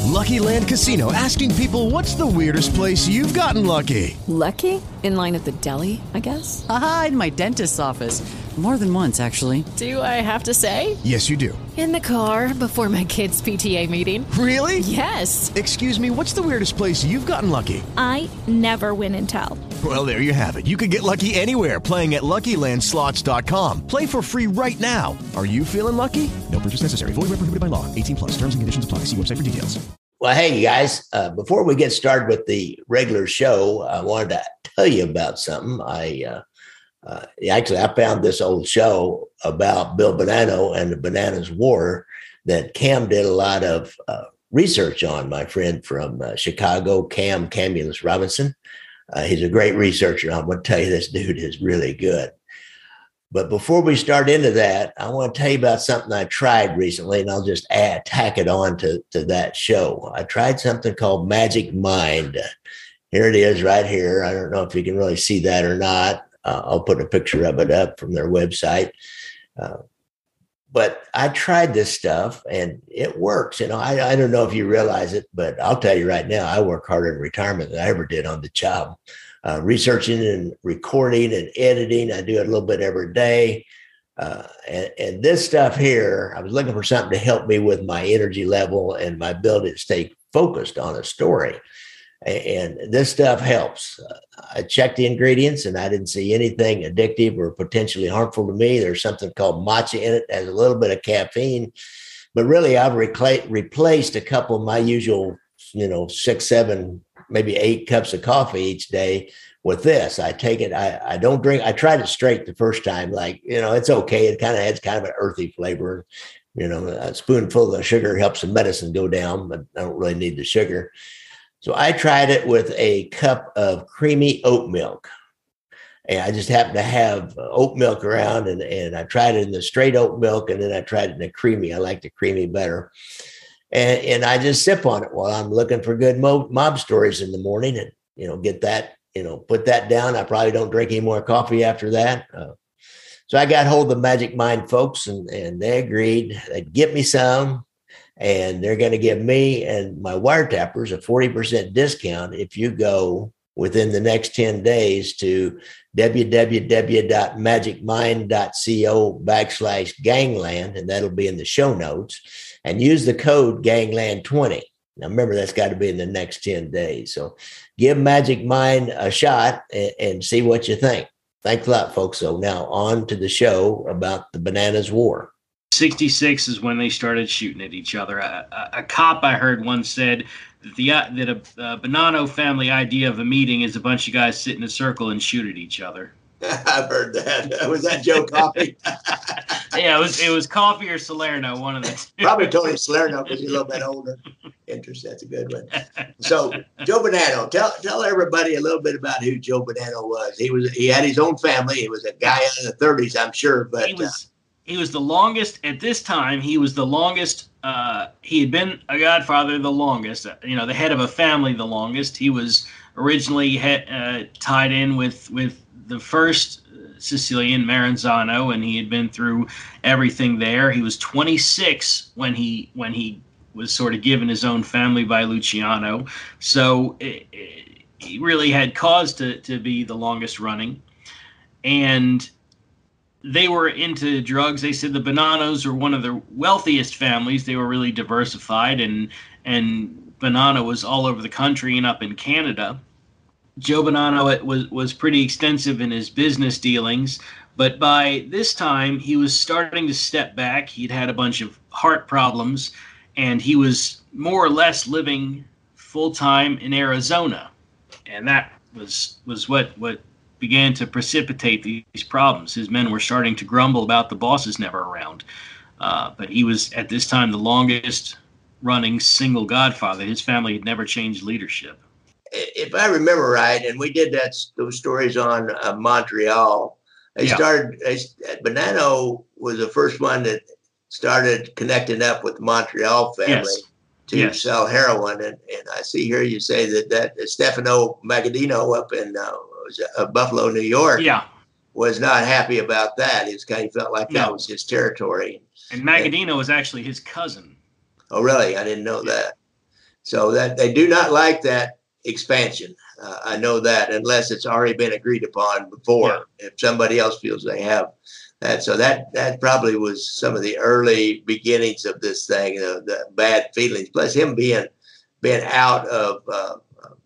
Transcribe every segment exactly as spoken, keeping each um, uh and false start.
Lucky Land Casino, asking people, what's the weirdest place you've gotten lucky? Lucky? In line at the deli, I guess? Aha, in my dentist's office. More than once, actually. Do I have to say? Yes, you do. In the car before my kids' P T A meeting. Really? Yes. Excuse me, what's the weirdest place you've gotten lucky? I never win and tell. Well, there you have it. You can get lucky anywhere, playing at Lucky Land Slots dot com. Play for free right now. Are you feeling lucky? No purchase necessary. Void where prohibited by law. eighteen plus. Terms and conditions apply. See website for details. Well, hey, you guys, uh, before we get started with the regular show, I wanted to tell you about something. I uh, uh, actually, I found this old show about Bill Bonanno and the Bananas War that Cam did a lot of uh, research on, my friend from uh, Chicago, Cam Camulus Robinson. Uh, he's a great researcher. I'm going to tell you, this dude is really good. But before we start into that, I want to tell you about something I tried recently, and I'll just add, tack it on to, to that show. I tried something called Magic Mind. Here it is right here. I don't know if you can really see that or not. Uh, I'll put a picture of it up from their website. Uh, but I tried this stuff, and it works. You know, I, I don't know if you realize it, but I'll tell you right now, I work harder in retirement than I ever did on the job. Uh, researching and recording and editing. I do it a little bit every day. Uh, and, and this stuff here, I was looking for something to help me with my energy level and my ability to stay focused on a story. And, and this stuff helps. Uh, I checked the ingredients and I didn't see anything addictive or potentially harmful to me. There's something called matcha in it, has a little bit of caffeine. But really, I've recla- replaced a couple of my usual, you know, six, seven, maybe eight cups of coffee each day with this. I take it. I, I don't drink. I tried it straight the first time. Like, you know, it's okay. It kind of has kind of an earthy flavor. You know, a spoonful of sugar helps the medicine go down, but I don't really need the sugar. So I tried it with a cup of creamy oat milk. And I just happened to have oat milk around, and, and I tried it in the straight oat milk, and then I tried it in the creamy. I like the creamy better. And, and I just sip on it while I'm looking for good mob, mob stories in the morning, and, you know, get that, you know, put that down. I probably don't drink any more coffee after that. Uh, so I got hold of the Magic Mind folks, and, and they agreed they'd get me some, and they're going to give me and my wiretappers a forty percent discount if you go within the next ten days to www.magicmind.co backslash gangland, and that'll be in the show notes, and use the code gangland twenty. Now, remember, that's got to be in the next ten days. So give Magic Mind a shot and, and see what you think. Thanks a lot, folks. So now on to the show about the Bananas War. sixty-six is when they started shooting at each other. A, a, a cop I heard once said that, the, uh, that a, a Bonanno family idea of a meeting is a bunch of guys sit in a circle and shoot at each other. I've heard that. Was that Joe Coffey? Yeah, it was it was Coffey or Salerno, one of the two. Probably Tony Salerno because he's a little bit older. Interesting. That's a good one. So Joe Bonanno, tell tell everybody a little bit about who Joe Bonanno was. He was he had his own family. He was a guy in the thirties, I'm sure. But he was uh, he was the longest at this time. He was the longest. Uh, he had been a godfather the longest. Uh, you know, the head of a family the longest. He was originally he- uh, tied in with with. the first Sicilian, Maranzano, and he had been through everything there. He was twenty-six when he when he was sort of given his own family by Luciano. So it, it, he really had cause to, to be the longest running. And they were into drugs. They said the Bonannos were one of the wealthiest families. They were really diversified, and and Bonanno was all over the country and up in Canada. Joe Bonanno was, was pretty extensive in his business dealings, but by this time he was starting to step back. He'd had a bunch of heart problems, and he was more or less living full-time in Arizona. And that was was what, what began to precipitate these problems. His men were starting to grumble about the bosses never around. Uh, but he was, at this time, the longest-running single godfather. His family had never changed leadership. If I remember right, and we did that those stories on uh, Montreal, they yeah. started. They, Bonanno was the first one that started connecting up with the Montreal family yes. to yes. sell heroin. And, and I see here you say that that Stefano Magaddino up in uh, was it, uh, Buffalo, New York, yeah. was not happy about that. He kind of felt like that no. was his territory. And Magaddino and, was actually his cousin. Oh, really? I didn't know yeah. that. So that they do not like that expansion. Uh, I know that unless it's already been agreed upon before, yeah. If somebody else feels they have that. So that, that probably was some of the early beginnings of this thing, uh, the bad feelings, plus him being, being out of, uh,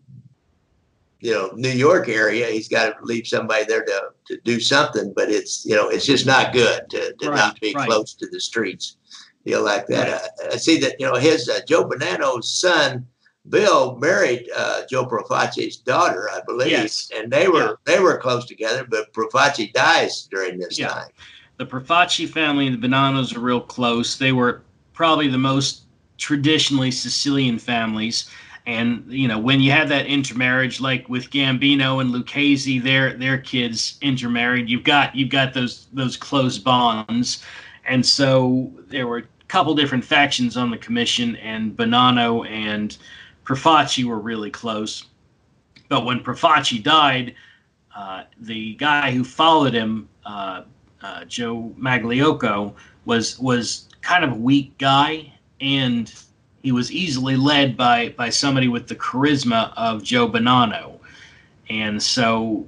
you know, New York area, he's got to leave somebody there to, to do something, but it's, you know, it's just not good to, to right, not be right. close to the streets. Feel like that. Right. Uh, I see that, you know, his uh, Joe Bonanno's son, Bill, married uh, Joe Profaci's daughter, I believe. Yes. And they were, yeah. they were close together, but Profaci dies during this yeah. time. The Profaci family and the Bonannos are real close. They were probably the most traditionally Sicilian families. And, you know, when you have that intermarriage, like with Gambino and Lucchese, their their kids intermarried, you've got you've got those those close bonds. And so there were a couple different factions on the commission, and Bonanno and Profaci were really close. But when Profaci died, uh, the guy who followed him, uh, uh, Joe Magliocco, was was kind of a weak guy, and he was easily led by, by somebody with the charisma of Joe Bonanno. And so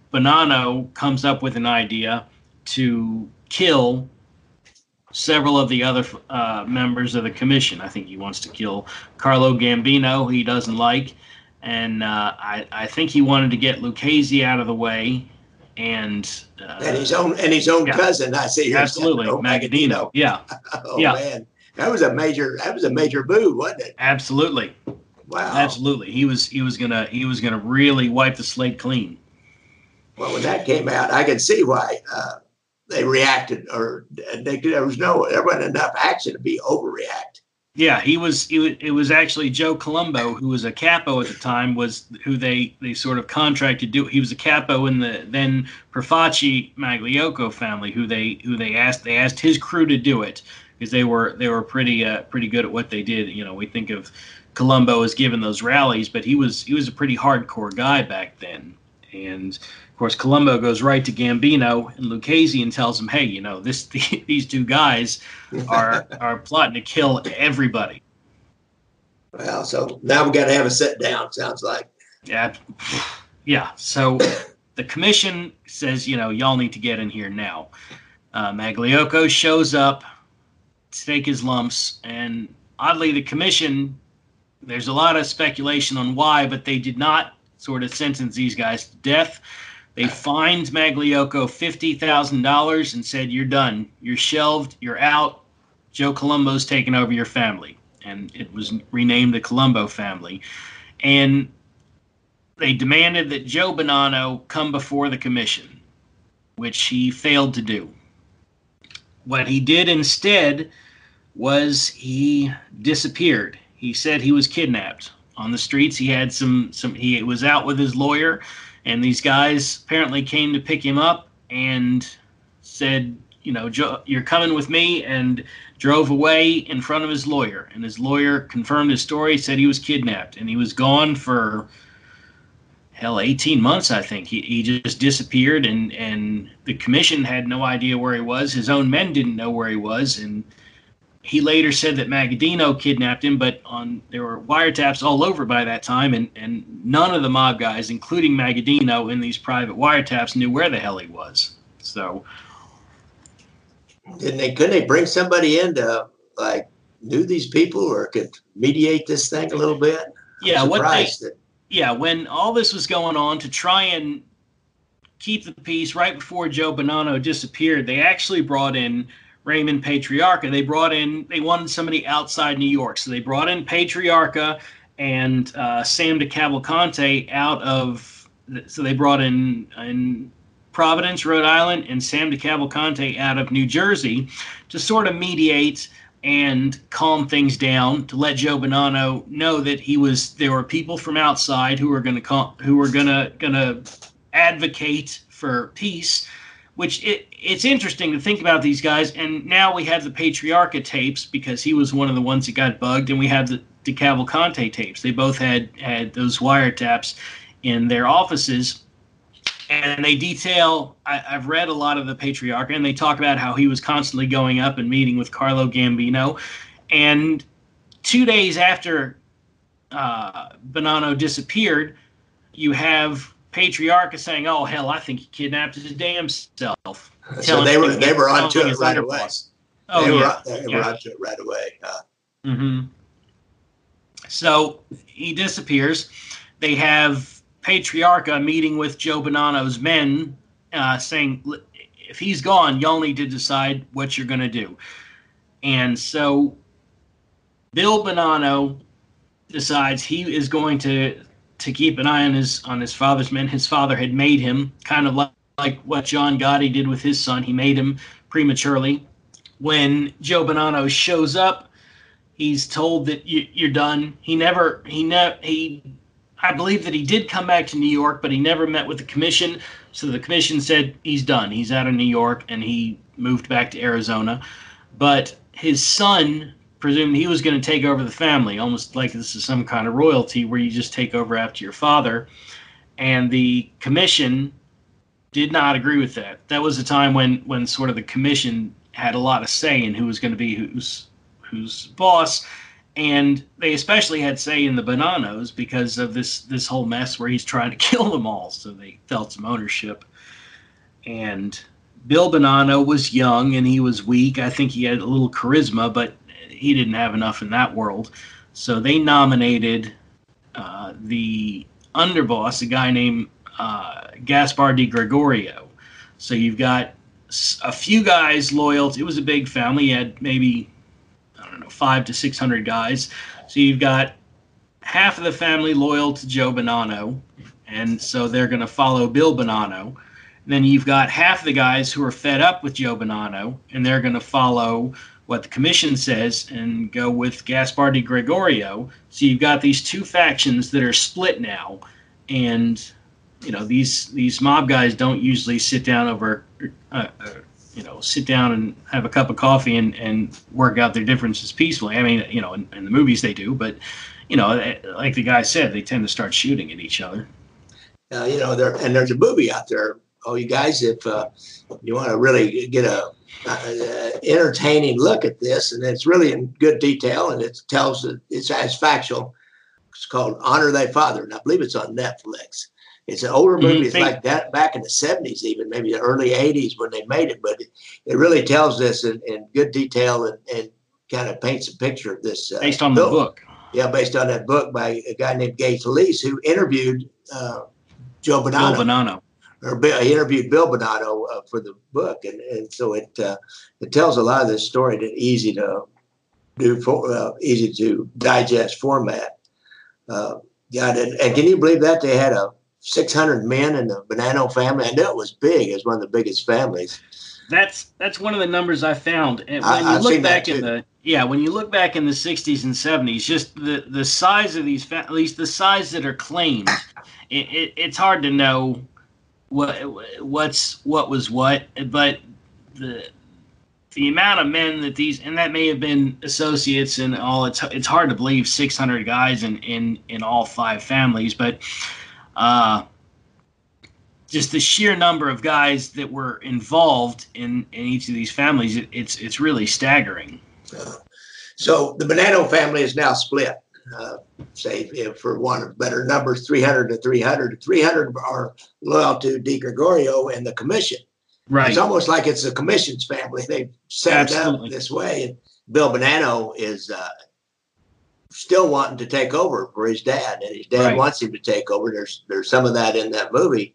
Bonanno comes up with an idea to kill several of the other uh, members of the commission. I think he wants to kill Carlo Gambino, he doesn't like. And uh, I, I think he wanted to get Lucchese out of the way. And uh, and his own and his own yeah, cousin, I see here. Absolutely, oh, Magaddino. Yeah. oh, yeah. man. That was a major. That was a major move, wasn't it? Absolutely. Wow. Absolutely. He was. He was gonna. He was gonna really wipe the slate clean. Well, when that came out, I could see why uh, they reacted, or they, there was no, there wasn't enough action to be overreact. Yeah, he was. He was. It was actually Joe Colombo, who was a capo at the time, was who they they sort of contracted to do. He was a capo in the then Profaci Magliocco family, who they who they asked. They asked his crew to do it. Because they were they were pretty uh, pretty good at what they did. You know, we think of Colombo as giving those rallies, but he was he was a pretty hardcore guy back then. And of course, Colombo goes right to Gambino and Lucchese and tells him, "Hey, you know, this the, these two guys are are plotting to kill everybody." Well, so now we got to have a sit down. Sounds like. Yeah, yeah. So the commission says, you know, y'all need to get in here now. Uh, Magliocco shows up. Take his lumps, and oddly the commission, there's a lot of speculation on why, but they did not sort of sentence these guys to death. They fined Magliocco fifty thousand dollars and said, you're done, you're shelved, you're out, Joe Colombo's taken over your family. And it was renamed the Colombo family. And they demanded that Joe Bonanno come before the commission, which he failed to do. What he did instead was he disappeared. He said he was kidnapped on the streets. He had some, some, he was out with his lawyer, and these guys apparently came to pick him up and said, you know, Joe, you're coming with me, and drove away in front of his lawyer. And his lawyer confirmed his story, said he was kidnapped, and he was gone for hell, eighteen months, I think. He he just disappeared, and, and the commission had no idea where he was. His own men didn't know where he was, and he later said that Magaddino kidnapped him, but on there were wiretaps all over by that time, and, and none of the mob guys, including Magaddino in these private wiretaps, knew where the hell he was. So didn't they? Couldn't they bring somebody in to like knew these people or could mediate this thing a little bit? Yeah, I'm what they. that, Yeah, when all this was going on, to try and keep the peace right before Joe Bonanno disappeared, they actually brought in Raymond Patriarca. They brought in, they wanted somebody outside New York. So they brought in Patriarca and uh, Sam DeCavalcante out of, so they brought in, in Providence, Rhode Island, and Sam DeCavalcante out of New Jersey to sort of mediate and calm things down, to let Joe Bonanno know that he was, there were people from outside who were going to who were going to going to advocate for peace. Which it it's interesting to think about these guys. And now we have the Patriarca tapes because he was one of the ones that got bugged, and we have the DeCavalcante tapes. They both had had those wiretaps in their offices. And they detail, I, I've read a lot of the Patriarca, and they talk about how he was constantly going up and meeting with Carlo Gambino. And two days after uh, Bonanno disappeared, you have Patriarca saying, "Oh hell, I think he kidnapped his damn self." So they were they were onto it right away. Oh they yeah, were, they yeah. were onto it right away. Uh, mm-hmm. So he disappears. They have Patriarca meeting with Joe Bonanno's men, uh, saying, "If he's gone, y'all need to decide what you're going to do." And so Bill Bonanno decides he is going to to keep an eye on his on his father's men. His father had made him, kind of like, like what John Gotti did with his son. He made him prematurely. When Joe Bonanno shows up, he's told that you, you're done. He never, he ne- he, I believe that he did come back to New York, but he never met with the commission. So the commission said he's done. He's out of New York, and he moved back to Arizona. But his son presumed he was going to take over the family, almost like this is some kind of royalty where you just take over after your father. And the commission did not agree with that. That was a time when, when sort of the commission had a lot of say in who was going to be who's who's boss, and they especially had say in the Bonannos because of this this whole mess where he's trying to kill them all. So they felt some ownership. And Bill Bonanno was young and he was weak. I think he had a little charisma, but he didn't have enough in that world. So they nominated uh, the underboss, a guy named uh, Gaspar di Gregorio. So you've got a few guys loyal. It was a big family. You had maybe, I don't know, five to six hundred guys. So you've got half of the family loyal to Joe Bonanno, and so they're going to follow Bill Bonanno. Then you've got half the guys who are fed up with Joe Bonanno, and they're going to follow what the commission says and go with Gaspar di Gregorio. So you've got these two factions that are split now, and you know these these mob guys don't usually sit down over, uh, uh, you know, sit down and have a cup of coffee and, and work out their differences peacefully. I mean, you know, in, in the movies they do, but you know, like the guy said, they tend to start shooting at each other. Uh, you know, there and there's a movie out there. Oh, you guys, if uh, you want to really get a, a entertaining look at this, and it's really in good detail, and it tells it, it's as factual. It's called Honor Thy Father, and I believe it's on Netflix. It's an older movie. Mm-hmm. It's like that back in the seventies, even maybe the early eighties when they made it. But it, it really tells this in, in good detail and, and kind of paints a picture of this. Uh, based on the book. Yeah, based on that book by a guy named Gay Talese, who interviewed uh, Joe Bonanno. Bill Bonanno. Or he interviewed Bill Bonanno uh, for the book. And, and so it uh, it tells a lot of this story in an easy to do, for, uh, easy to digest format. Uh, yeah, and, and can you believe that they had a six hundred men in the Bonanno family? I knew it was big. It was one of the biggest families. That's that's one of the numbers I found. And when I, you I've look seen back that in too. the yeah, when you look back in the sixties and seventies, just the, the size of these, fa- at least the size that are claimed, it, it, it's hard to know what what's what was what. But the the amount of men that these, and that may have been associates and all. It's it's hard to believe six hundred guys in in in all five families, but. Uh, just the sheer number of guys that were involved in, in each of these families, it, it's it's really staggering. Uh, so the Bonanno family is now split. Uh, say, if for one of better numbers, three hundred to three hundred. three hundred are loyal to Di Gregorio and the commission. Right. It's almost like it's the commission's family. They set Absolutely. it up this way. And Bill Bonanno is uh, still wanting to take over for his dad, and his dad Right. wants him to take over. There's there's some of that in that movie.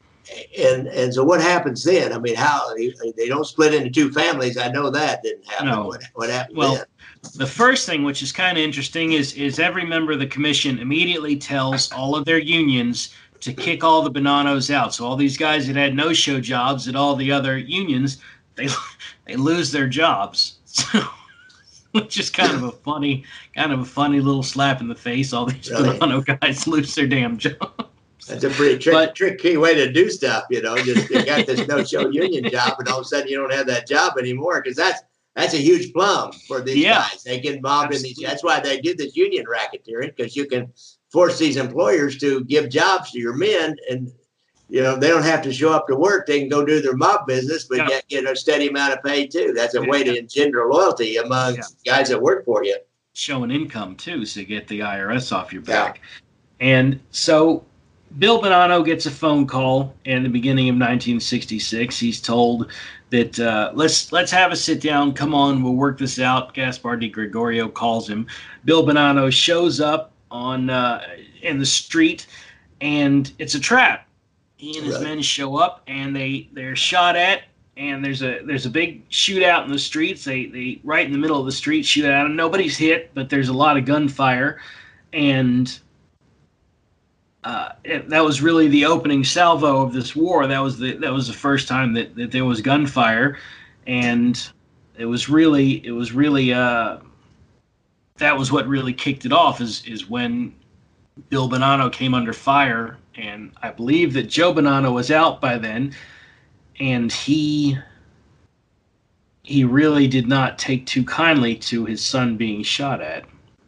And and so what happens then? I mean, how they don't split into two families? I know that didn't happen. No. What, what happened Well, then? the first thing, which is kind of interesting, is is every member of the commission immediately tells all of their unions to kick all the Bonannos out. So all these guys that had no-show jobs at all the other unions, they they lose their jobs. So, which is kind of a funny, kind of a funny little slap in the face. All these Really? Bonanno guys lose their damn job. That's a pretty trick, But- tricky way to do stuff, you know. Just you got this no-show union job, and all of a sudden you don't have that job anymore because that's that's a huge plum for these Yeah. guys. They get involved in these. Absolutely. That's why they do this union racketeering, because you can force these employers to give jobs to your men, and you know they don't have to show up to work. They can go do their mob business, but Yeah. get, get a steady amount of pay too. That's a Yeah. way to engender loyalty among Yeah. guys that work for you. showing income too, so you get the I R S off your back. Yeah. And so Bill Bonanno gets a phone call in the beginning of nineteen sixty-six. He's told that uh, let's let's have a sit down. Come on, we'll work this out. Gaspar di Gregorio calls him. Bill Bonanno shows up on uh, in the street, and it's a trap. He and his right. men show up, and they they're shot at. And there's a there's a big shootout in the streets. They they right in the middle of the street shoot out, and nobody's hit, but there's a lot of gunfire, and uh, it, that was really the opening salvo of this war. That was the that was the first time that, that there was gunfire, and it was really it was really uh, that was what really kicked it off. Is is when Bill Bonanno came under fire, and I believe that Joe Bonanno was out by then. And he he really did not take too kindly to his son being shot at.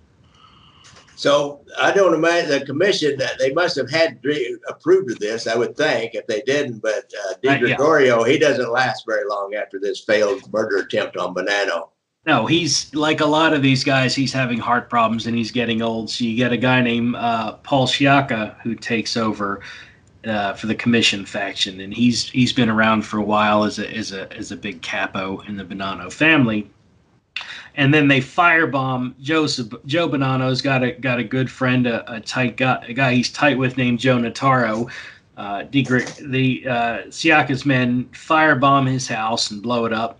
So I don't imagine the commission, they must have had approved of this, I would think, if they didn't. But uh, Di Gregorio, uh, yeah. he doesn't last very long after this failed murder attempt on Bonanno. No, he's like a lot of these guys, he's having heart problems and he's getting old. So you get a guy named uh, Paul Sciacca who takes over Uh, for the commission faction, and he's he's been around for a while as a as a as a big capo in the Bonanno family. And then they firebomb Joseph Joe Bonanno's got a got a good friend, a, a tight guy, a guy he's tight with named Joe Notaro. Uh, the the uh, Sciacca's men firebomb his house and blow it up,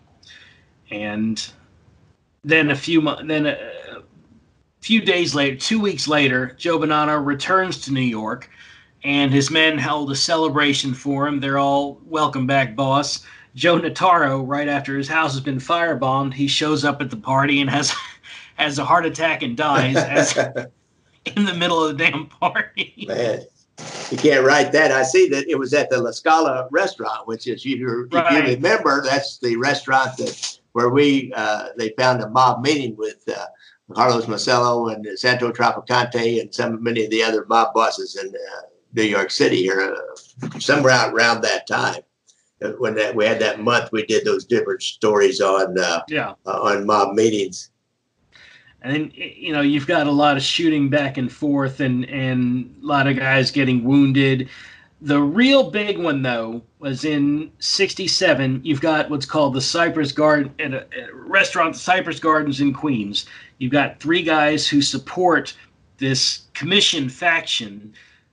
and then a few then a, a few days later, two weeks later, Joe Bonanno returns to New York. And his men held a celebration for him. They're all, welcome back, boss. Joe Notaro, right after his house has been firebombed, he shows up at the party and has has a heart attack and dies as in the middle of the damn party. Man, you can't write that. I see that it was at the La Scala restaurant, which is, you, right. if you remember, that's the restaurant that where we uh, they found a mob meeting with uh, Carlos Marcello and Santo Trafficante and some many of the other mob bosses in uh, New York City here, uh, somewhere out around that time, when that we had that month, we did those different stories on uh, yeah uh, on mob meetings. And then, you know, you've got a lot of shooting back and forth, and and a lot of guys getting wounded. The real big one, though, was in sixty-seven. You've got what's called the Cypress Garden, at a, at a restaurant, the Cypress Gardens in Queens. You've got three guys who support this commission faction.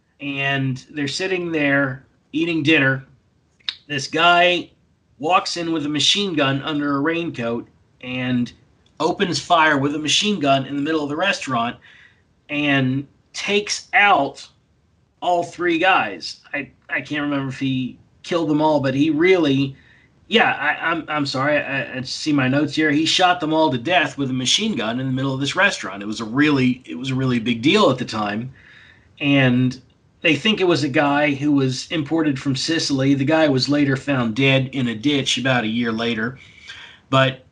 And they're sitting there eating dinner. This guy walks in with a machine gun under a raincoat and opens fire with a machine gun in the middle of the restaurant and takes out all three guys. I, I can't remember if he killed them all, but he really, yeah, I, I'm I'm sorry, I, I see my notes here. He shot them all to death with a machine gun in the middle of this restaurant. It was a really it was a really big deal at the time, and they think it was a guy who was imported from Sicily. The guy was later found dead in a ditch about a year later. But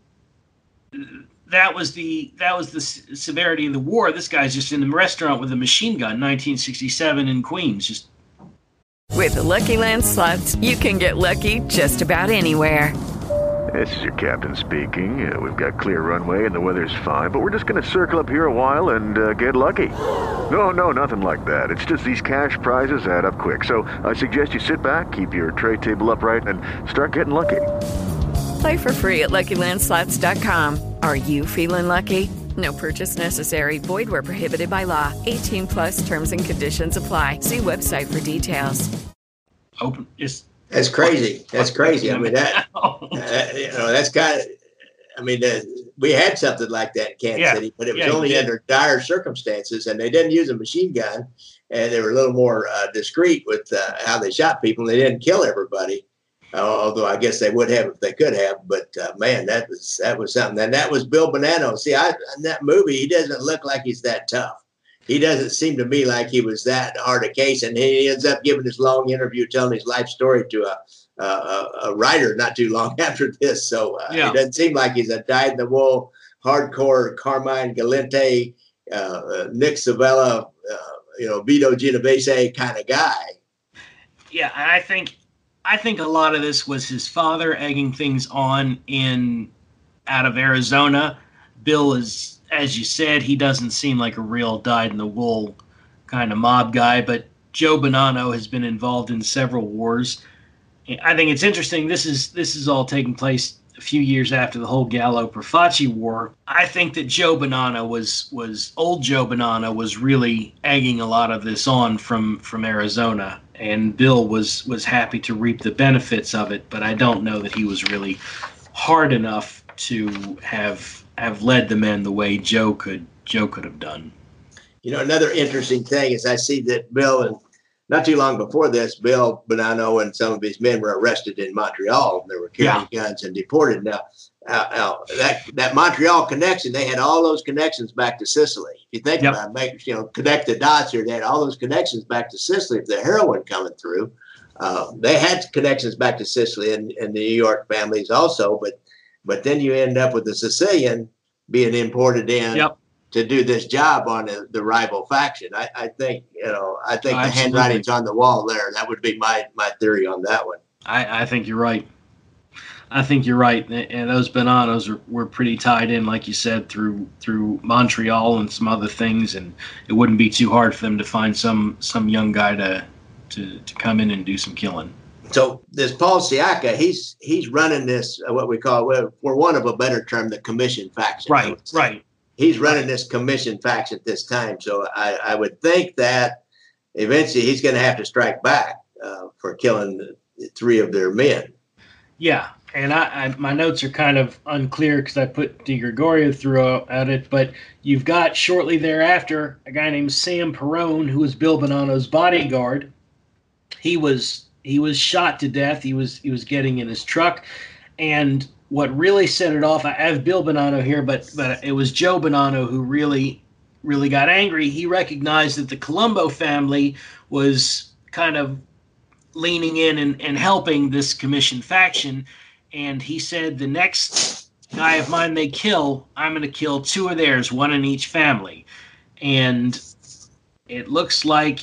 that was the that was the severity of the war. This guy's just in the restaurant with a machine gun, nineteen sixty-seven in Queens. Just with the Lucky Land Slots, you can get lucky just about anywhere. This is your captain speaking. Uh, we've got clear runway and the weather's fine, but we're just going to circle up here a while and uh, get lucky. No, no, nothing like that. It's just these cash prizes add up quick. So I suggest you sit back, keep your tray table upright, and start getting lucky. Play for free at Lucky Land Slots dot com. Are you feeling lucky? No purchase necessary. Void where prohibited by law. eighteen plus terms and conditions apply. See website for details. Open is. That's crazy. That's crazy. I mean, that, uh, you know, that's kind of, I mean, uh, we had something like that in Kansas yeah. City, but it was yeah, only under dire circumstances, and they didn't use a machine gun, and they were a little more uh, discreet with uh, how they shot people, and they didn't kill everybody, uh, although I guess they would have if they could have. But, uh, man, that was that was something. And that was Bill Bonanno. See, I, in that movie, he doesn't look like he's that tough. He doesn't seem to me like he was that hard a case, and he ends up giving this long interview telling his life story to a a, a writer not too long after this. So uh, yeah. It doesn't seem like he's a dyed-in-the-wool, hardcore Carmine Galante, uh, Nick Savella, uh, you know, Vito Genovese kind of guy. Yeah, and I think I think a lot of this was his father egging things on in out of Arizona. Bill is as you said, he doesn't seem like a real dyed-in-the-wool kind of mob guy, but Joe Bonanno has been involved in several wars. I think it's interesting. This is this is all taking place a few years after the whole Gallo-Profaci War. I think that Joe Bonanno was was old Joe Bonanno was really egging a lot of this on from from Arizona, and Bill was was happy to reap the benefits of it. But I don't know that he was really hard enough to have have led the men the way Joe could Joe could have done. You know, another interesting thing is I see that Bill, and not too long before this, Bill Bonanno and some of his men were arrested in Montreal. They were carrying yeah. guns and deported. Now, uh, uh, that that Montreal connection, they had all those connections back to Sicily. If you think yep. about it, make, you know, connect the dots here, they had all those connections back to Sicily. If the heroin coming through, uh, they had connections back to Sicily and, and the New York families also. But but then you end up with the Sicilian being imported in. Yep. to do this job on the, the rival faction. I, I think, you know, I think oh, the handwriting's on the wall there. That would be my, my theory on that one. I, I think you're right. I think you're right. And those Bonannos were, were pretty tied in, like you said, through through Montreal and some other things. And it wouldn't be too hard for them to find some some young guy to to, to come in and do some killing. So this Paul Siaka, he's he's running this, uh, what we call, well, for want of a better term, the commission faction. Right, right. He's running this commission faction at this time. So I, I would think that eventually he's going to have to strike back uh, for killing the three of their men. Yeah. And I, I my notes are kind of unclear because I put De Gregorio through at it, but you've got shortly thereafter a guy named Sam Perrone, who was Bill Bonanno's bodyguard. He was he was shot to death. He was he was getting in his truck, and what really set it off, I have Bill Bonanno here, but but it was Joe Bonanno who really, really got angry. He recognized that the Colombo family was kind of leaning in and, and helping this commission faction. And he said, the next guy of mine they kill, I'm going to kill two of theirs, one in each family. And it looks like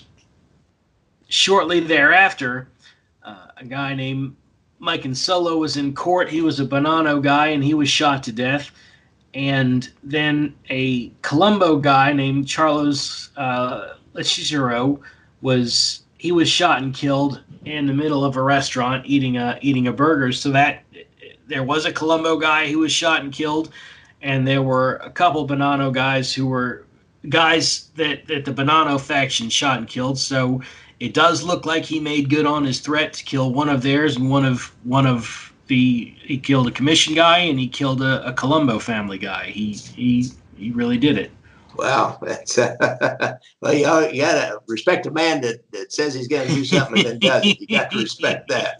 shortly thereafter, uh, a guy named Mike Insolo was in court. He was a Bonanno guy, and he was shot to death. And then a Colombo guy named Charles uh, Lechisero was he was shot and killed in the middle of a restaurant eating a eating a burger. So that there was a Colombo guy who was shot and killed, and there were a couple Bonanno guys who were guys that that the Bonanno faction shot and killed. So it does look like he made good on his threat to kill one of theirs, and one of one of the he killed a commission guy, and he killed a, a Colombo family guy. He he he really did it. Wow, that's uh, well, you, you gotta respect a man that, that says he's gonna do something and then does it. You got to respect that.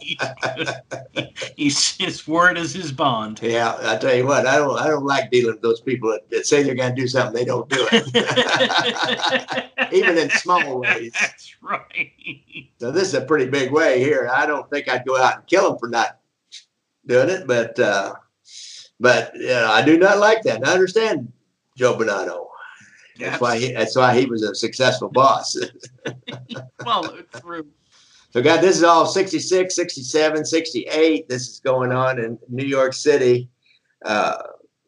He's, his word is his bond. Yeah, I tell you what, I don't I don't like dealing with those people that, that say they're gonna do something they don't do it, even in small ways. That's right. So this is a pretty big way here. I don't think I'd go out and kill him for not doing it, but uh, but you know, I do not like that. And I understand Joe Bonanno. That's why he, that's why he was a successful boss. Well, through. So, God, this is all sixty-six, sixty-seven, sixty-eight. This is going on in New York City. Uh,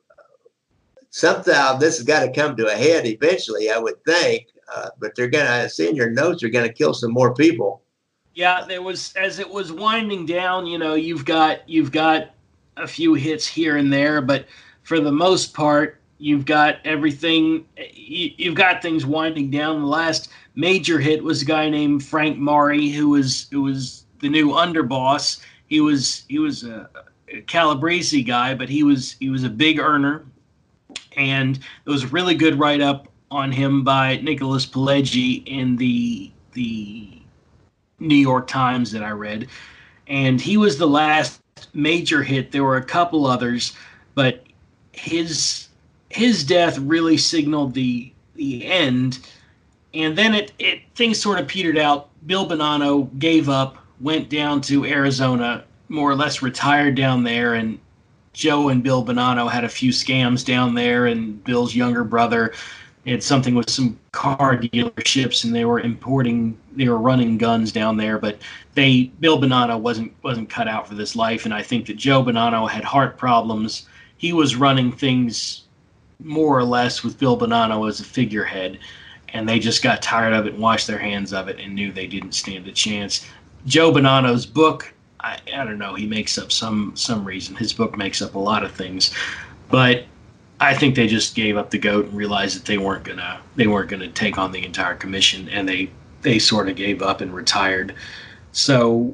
somehow this has got to come to a head eventually, I would think. Uh, but they're going to, see in your notes, they're going to kill some more people. Yeah, there was, as it was winding down, you know, you've got, you've got a few hits here and there, but for the most part, you've got everything, you've got things winding down. The last major hit was a guy named Frank Mari, who was who was the new underboss. He was he was a, a Calabrese guy, but he was he was a big earner, and there was a really good write up on him by Nicholas Pileggi in the the New York Times that I read, and he was the last major hit. There were a couple others, but his his death really signaled the the end. And then it, it things sort of petered out. Bill Bonanno gave up, went down to Arizona, more or less retired down there, and Joe and Bill Bonanno had a few scams down there, and Bill's younger brother had something with some car dealerships, and they were importing, they were running guns down there, but they Bill Bonanno wasn't wasn't cut out for this life, and I think that Joe Bonanno had heart problems. He was running things more or less with Bill Bonanno as a figurehead, and they just got tired of it and washed their hands of it and knew they didn't stand a chance. Joe Bonanno's book, I, I don't know, he makes up some some reason. His book makes up a lot of things, but I think they just gave up the goat and realized that they weren't gonna they weren't gonna take on the entire commission, and they they sort of gave up and retired. So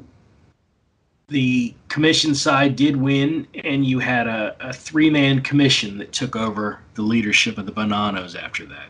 the commission side did win, and you had a, a three-man commission that took over the leadership of the Bonannos after that.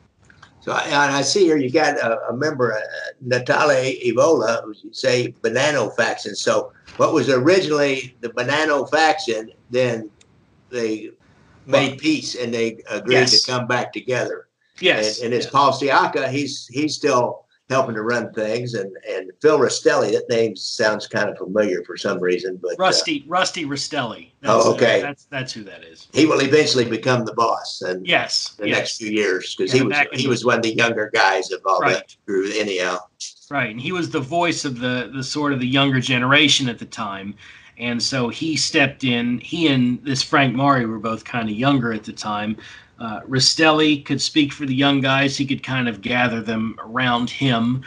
So I, I see here you got a, a member, uh, Natale Evola, who you say Bonanno faction. So what was originally the Bonanno faction, then they made well, peace and they agreed yes. to come back together. Yes. And, and it's yes. Paul Siaka. He's he's still helping to run things. And, and Phil Rastelli, that name sounds kind of familiar for some reason. But Rusty uh, Rusty Rastelli. That's, oh, okay. Uh, that's that's who that is. He will eventually become the boss. And yes. the yes. next few years, because yeah, he was he was one of the younger guys of all right. that crew anyhow. Right, and he was the voice of the the sort of the younger generation at the time. And so he stepped in. He and this Frank Mari were both kind of younger at the time. Uh, Rastelli could speak for the young guys. He could kind of gather them around him.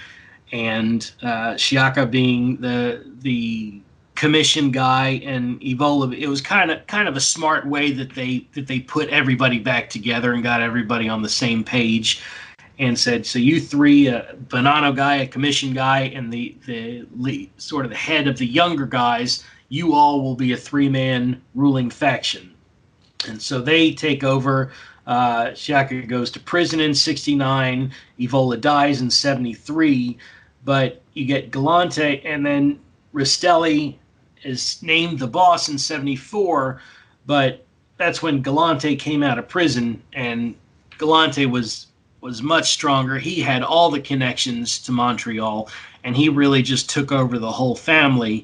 And uh, Siaka being the the commission guy, and Evola, it was kind of kind of a smart way that they that they put everybody back together and got everybody on the same page. And said, so you three, a Bonanno guy, a commission guy, and the the lead, sort of the head of the younger guys, you all will be a three-man ruling faction. And so they take over. Uh, Siaka goes to prison in sixty-nine. Evola dies in seventy-three. But you get Galante, and then Rastelli is named the boss in seventy-four. But that's when Galante came out of prison, and Galante was was much stronger. He had all the connections to Montreal, and he really just took over the whole family.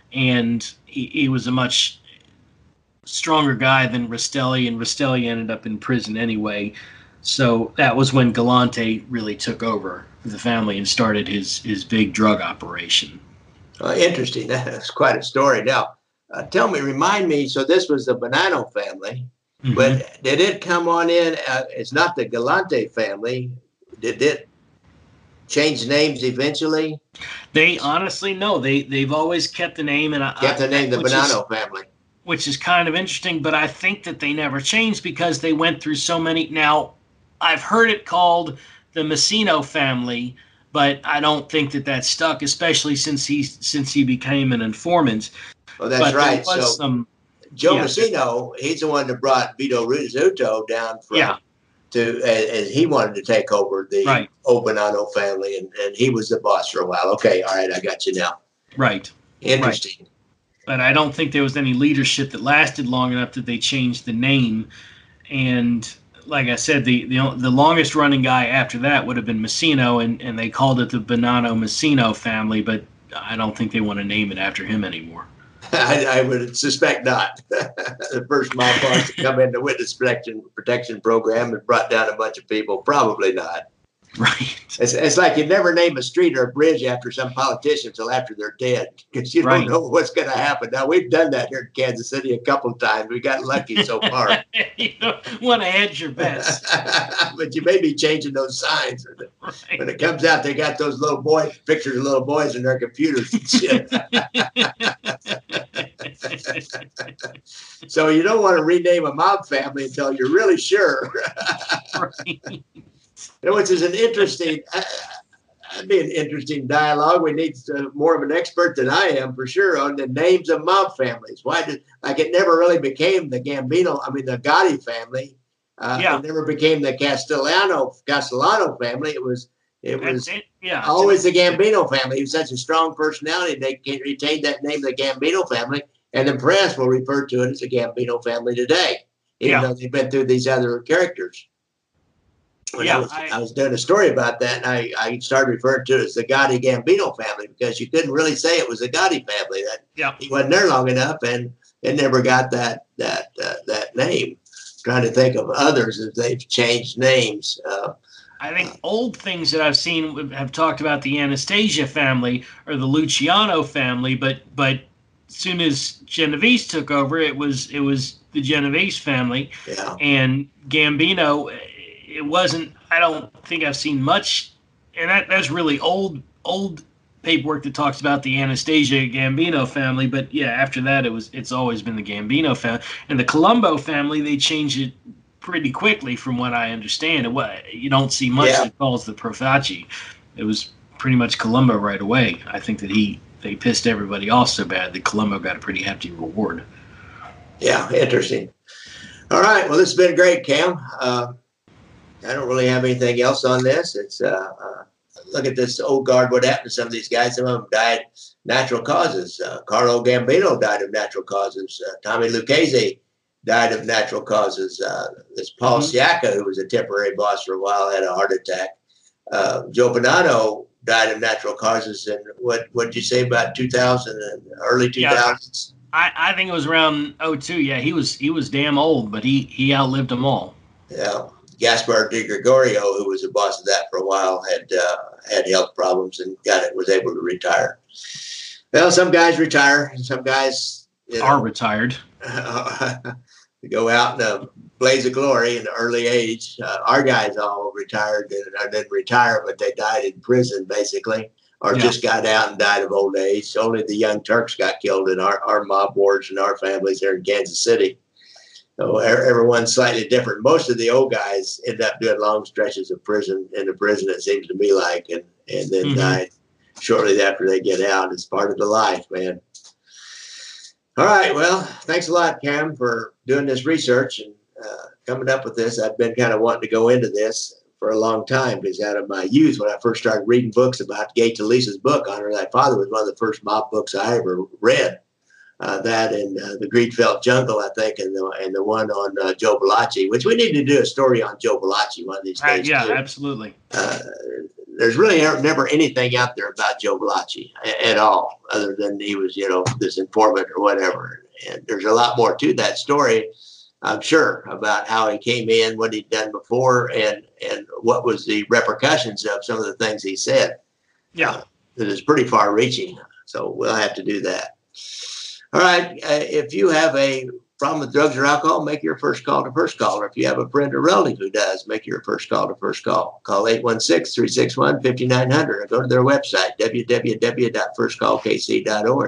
And he, he was a much stronger guy than Rastelli, and Rastelli ended up in prison anyway. So that was when Galante really took over the family and started his, his big drug operation. Uh, interesting. That's quite a story. Now, uh, tell me, remind me, so this was the Bonanno family, mm-hmm. but did it come on in? Uh, it's not the Galante family. Did it change names eventually? They honestly, no. They, they've always kept the name. and I, Kept the name, the Bonanno is, family. Which is kind of interesting, but I think that they never changed because they went through so many. Now, I've heard it called the Messino family, but I don't think that that stuck, especially since he since he became an informant. Well, that's but right. So some, Joe yeah. Messino, he's the one that brought Vito Rizzuto down from yeah. to, as, as he wanted to take over the right. Bonanno family, and, and he was the boss for a while. Okay, all right, I got you now. Right. Interesting. Right. But I don't think there was any leadership that lasted long enough that they changed the name. And like I said, the the, the longest running guy after that would have been Messino, and, and they called it the Bonanno Messino family, but I don't think they want to name it after him anymore. I, I would suspect not. The first mob boss to come in the witness protection protection program and brought down a bunch of people, probably not. Right. It's, it's like you never name a street or a bridge after some politician until after they're dead, because you don't right. know what's going to happen. Now, we've done that here in Kansas City a couple of times. We got lucky so far. You don't want to hedge your bets. But you may be changing those signs. Right. When it comes out, they got those little boy pictures of little boys in their computers and shit. So you don't want to rename a mob family until you're really sure. Right. You know, which is an interesting, uh, that'd be an interesting dialogue. We need uh, more of an expert than I am, for sure, on the names of mob families. Why did, like, it never really became the Gambino, I mean, the Gotti family. Uh, yeah. It never became the Castellano, Castellano family. It was, it was it. Yeah. always the Gambino family. He was such a strong personality. They retained that name, the Gambino family, and the press will refer to it as the Gambino family today, even yeah. though they've been through these other characters. When yeah, I was, I, I was doing a story about that, and I, I started referring to it as the Gotti Gambino family, because you couldn't really say it was the Gotti family. That yeah. he wasn't there long enough, and it never got that that uh, that name. Trying to think of others as they've changed names. Uh, I think old things that I've seen have talked about the Anastasia family or the Luciano family, but but soon as Genovese took over, it was it was the Genovese family. Yeah. And Gambino, it wasn't. I don't think I've seen much, and that that's really old old paperwork that talks about the Anastasia Gambino family. But yeah, after that, it was it's always been the Gambino family. And the Colombo family, they changed it pretty quickly, from what I understand. It was, you don't see much Yeah. that calls the Profaci. It was pretty much Colombo right away. I think that he they pissed everybody off so bad that Colombo got a pretty hefty reward. Yeah, interesting. All right. Well, this has been great, Cam. Uh, I don't really have anything else on this. It's uh, uh, look at this old guard. What happened to some of these guys? Some of them died natural causes. Uh, Carlo Gambino died of natural causes. Uh, Tommy Lucchese died of natural causes. Uh, this Paul Mhm. Siaka, who was a temporary boss for a while, had a heart attack. Uh, Joe Bonanno died of natural causes. And what what did you say about two thousand and early two thousands? I, I think it was around oh two. Yeah, he was he was damn old, but he he outlived them all. Yeah. Gaspar Di Gregorio, who was the boss of that for a while, had uh, had health problems and got it was able to retire. Well, some guys retire, and some guys you know, Are retired. go out in a blaze of glory in the early age. Uh, our guys all retired and uh, didn't retire, but they died in prison basically, or Yeah. just got out and died of old age. Only the Young Turks got killed in our, our mob wars and our families here in Kansas City. So e- everyone's slightly different. Most of the old guys end up doing long stretches of prison in the prison, it seems to me like, and, and then Mhm. died shortly after they get out. It's part of the life, man. All right. Well, thanks a lot, Cam, for doing this research and uh, coming up with this. I've been kind of wanting to go into this for a long time because out of my youth, when I first started reading books about Gay Talisa's book, Honor Thy Father, was one of the first mob books I ever read. Uh, that and uh, the Greedfelt Jungle, I think, and the and the one on uh, Joe Bellacci, which we need to do a story on Joe Bellacci one of these Uh, days. yeah, too. absolutely. Uh, there's really never anything out there about Joe Bellacci a- at all, other than he was, you know, this informant or whatever. And there's a lot more to that story, I'm sure, about how he came in, what he'd done before, and and what was the repercussions of some of the things he said. Yeah. Uh, that is pretty far-reaching. So we'll have to do that. All right. Uh, if you have a problem with drugs or alcohol, make your first call to First Call. Or if you have a friend or relative who does, make your first call to First Call. Call eight one six, three six one, five nine zero zero or go to their website, w w w dot first call k c dot org.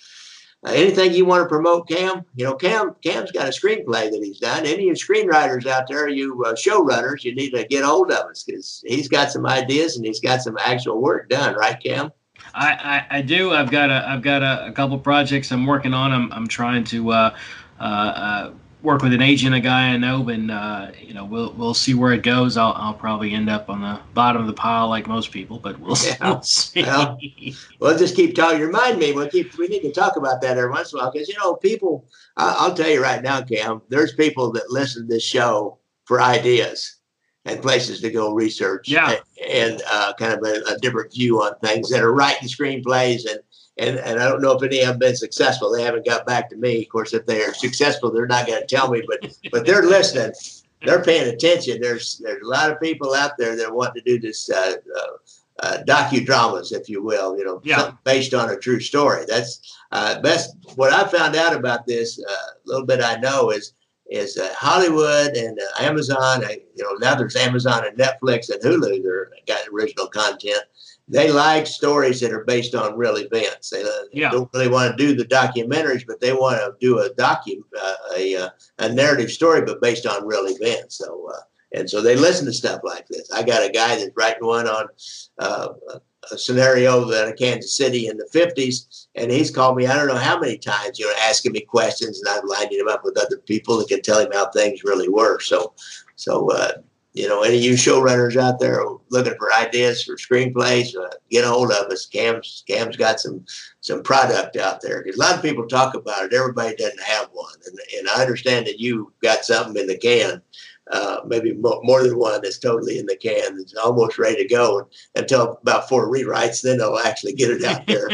Uh, anything you want to promote, Cam? You know, Cam, Cam's got a screenplay that he's done. Any of you screenwriters out there, you uh, showrunners, you need to get hold of us because he's got some ideas and he's got some actual work done, right, Cam? I, I, I do. I've got a I've got a, a couple projects I'm working on. I'm I'm trying to uh, uh, uh, work with an agent, a guy I know, and uh, you know we'll we'll see where it goes. I'll I'll probably end up on the bottom of the pile like most people, but we'll, Yeah. we'll see. Well, We'll just keep talking. You remind me. We'll keep. We need to talk about that every once in a while because you know people. I, I'll tell you right now, Cam. There's people that listen to this show for ideas and places to go research. Yeah. and, and uh, kind of a, a different view on things that are writing screenplays and. And, and I don't know if any of them have been successful. They haven't got back to me. Of course, if they are successful, they're not going to tell me. But but they're listening. They're paying attention. There's there's a lot of people out there that want to do this uh, uh, uh, docudramas, if you will. You know, Yeah. something based on a true story. That's uh, best. What I found out about this, a uh, little bit I know is is uh, Hollywood and uh, Amazon. Uh, you know, now there's Amazon and Netflix and Hulu. They're got original content. They like stories that are based on real events. They, uh, Yeah. don't really want to do the documentaries, but they want to do a docu, uh, a uh, a narrative story, but based on real events. So, uh, and so they listen to stuff like this. I got a guy that's writing one on uh, a scenario that in Kansas City in the fifties, and he's called me I don't know how many times, you know, asking me questions, and I'm lining him up with other people that can tell him how things really were. So, so. Uh, You know, any of you showrunners out there looking for ideas for screenplays, uh, get a hold of us. Cam's Cam's got some some product out there. Because a lot of people talk about it. Everybody doesn't have one. And, and I understand that you got something in the can, uh, maybe mo- more than one that's totally in the can. It's almost ready to go until about four rewrites. Then they'll actually get it out there.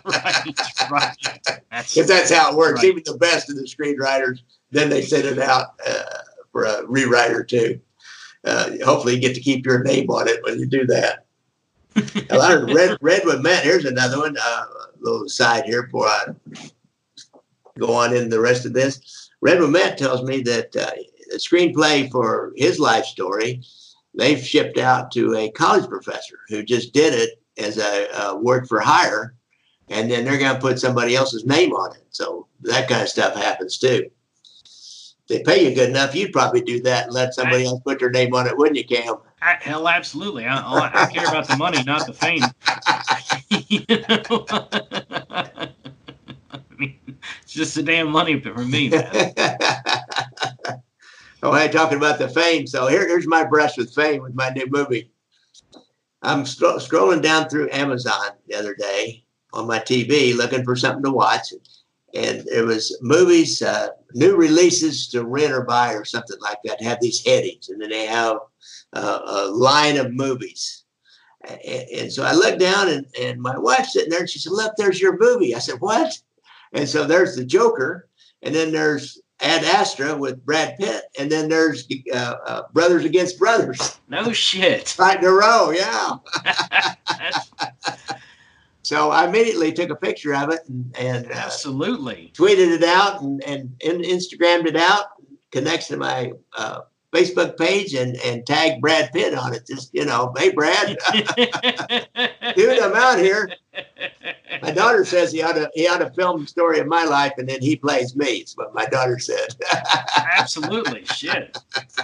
right, right. That's, Because that's how it works. Right. Even the best of the screenwriters, then they send it out uh, for a rewriter too. Uh, hopefully you get to keep your name on it when you do that. A lot of Red, Redwood Matt, here's another one, uh, a little side here before I go on in the rest of this. Red Mamet tells me that uh, the screenplay for his life story, they've shipped out to a college professor who just did it as a, a work for hire, and then they're going to put somebody else's name on it. So that kind of stuff happens too. They pay you good enough, you'd probably do that and let somebody else put their name on it, wouldn't you, Cam? I, hell, absolutely. I, I, I care about the money, not the fame. You know? I mean, it's just the damn money for me, man. Oh, hey, talking about the fame. So here, here's my brush with fame with my new movie. I'm scro- scrolling down through Amazon the other day on my T V looking for something to watch. And there was movies, uh, new releases to rent or buy or something like that, have these headings. And then they have uh, a line of movies. And, and so I looked down and, and my wife's sitting there and she said, look, there's your movie. I said, what? And so there's The Joker. And then there's Ad Astra with Brad Pitt. And then there's uh, uh, Brothers Against Brothers. No shit. Right in a row, yeah. So I immediately took a picture of it and, and uh, absolutely tweeted it out and, and, and Instagrammed it out, connects to my uh, Facebook page and, and tagged Brad Pitt on it. Just, you know, hey, Brad, dude, I'm out here. My daughter says he ought to he ought to film the story of my life and then he plays me. It's what my daughter said. Absolutely. Shit.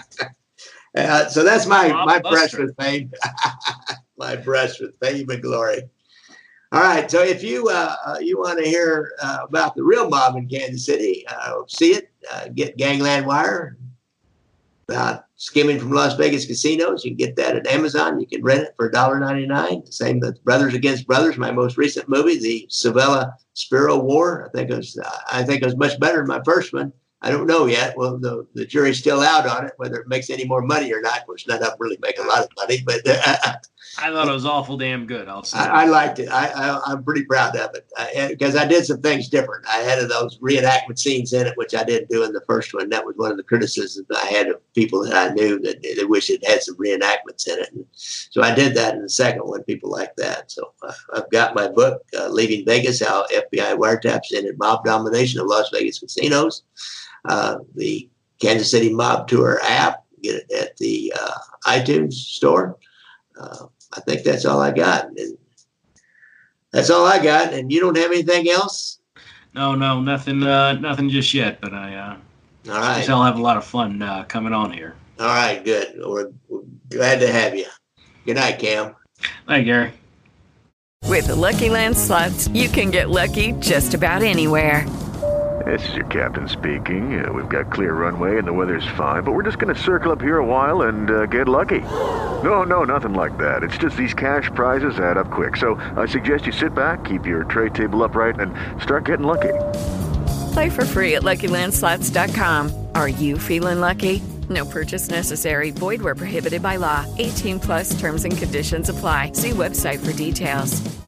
Uh, so that's my, Bob my Buster. brush with fame. My brush with fame and glory. All right, so if you uh, uh, you want to hear uh, about the real mob in Kansas City, uh, see it, uh, get Gangland Wire, about skimming from Las Vegas casinos. You can get that at Amazon. You can rent it for one dollar ninety-nine. Same with Brothers Against Brothers, my most recent movie, the Savella Spiro War. I think it was uh, I think it was much better than my first one. I don't know yet. Well, the, the jury's still out on it, whether it makes any more money or not. Of course, none of them really make a lot of money, but uh, I thought it was awful damn good. I'll say. I, I liked it. I, I, I'm pretty proud of it because I, I did some things different. I had those reenactment scenes in it, which I didn't do in the first one. That was one of the criticisms I had of people that I knew that they wish it had some reenactments in it. And so I did that in the second one. People like that. So uh, I've got my book, uh, Leaving Vegas: How F B I Wiretaps Ended Mob Domination of Las Vegas Casinos. Uh, the Kansas City Mob Tour app. Get it at the uh, iTunes store. Uh, I think that's all I got. And that's all I got. And you don't have anything else? No, no, nothing, uh, nothing just yet. But I, uh, all right. guess I'll have a lot of fun uh, coming on here. All right, good. We're, we're glad to have you. Good night, Cam. Hi, Gary. With the Lucky Land Slots, you can get lucky just about anywhere. This is your captain speaking. Uh, we've got clear runway and the weather's fine, but we're just going to circle up here a while and uh, get lucky. No, no, nothing like that. It's just these cash prizes add up quick. So I suggest you sit back, keep your tray table upright, and start getting lucky. Play for free at Lucky Land Slots dot com. Are you feeling lucky? No purchase necessary. Void where prohibited by law. eighteen plus terms and conditions apply. See website for details.